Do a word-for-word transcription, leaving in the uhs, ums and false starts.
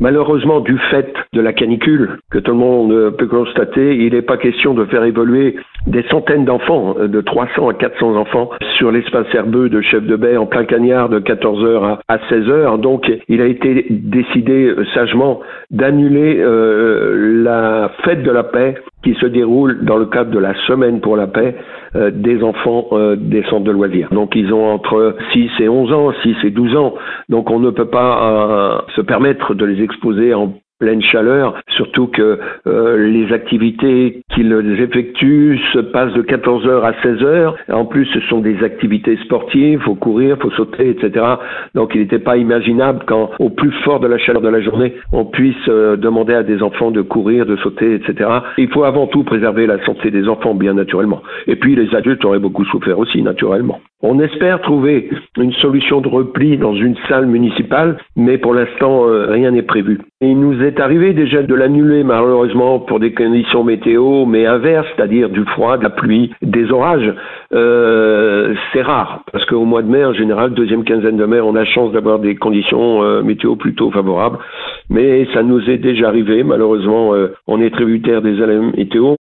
Malheureusement, du fait de la canicule que tout le monde peut constater, il n'est pas question de faire évoluer des centaines d'enfants, de trois cents à quatre cents enfants, sur l'espace herbeux de Chef de Baie en plein cagnard de quatorze heures à seize heures. Donc, il a été décidé sagement d'annuler euh, la fête de la paix qui se déroule dans le cadre de la semaine pour la paix euh, des enfants euh, des centres de loisirs. Donc ils ont entre six et onze ans, six et douze ans. Donc on ne peut pas euh, se permettre de les exposer en pleine chaleur, surtout que euh, les activités qu'ils effectuent se passent de quatorze heures à seize heures. En plus, ce sont des activités sportives, faut courir, faut sauter, et cetera. Donc, il n'était pas imaginable qu'au plus fort de la chaleur de la journée, on puisse euh, demander à des enfants de courir, de sauter, et cetera. Il faut avant tout préserver la santé des enfants, bien naturellement. Et puis, les adultes auraient beaucoup souffert aussi, naturellement. On espère trouver une solution de repli dans une salle municipale, mais pour l'instant, euh, rien n'est prévu. Il nous est arrivé déjà de l'annuler malheureusement pour des conditions météo, mais inverses, c'est-à-dire du froid, de la pluie, des orages. Euh, c'est rare, parce qu'au mois de mai, en général, deuxième quinzaine de mai, on a la chance d'avoir des conditions euh, météo plutôt favorables. Mais ça nous est déjà arrivé, malheureusement, euh, on est tributaire des aléas météo.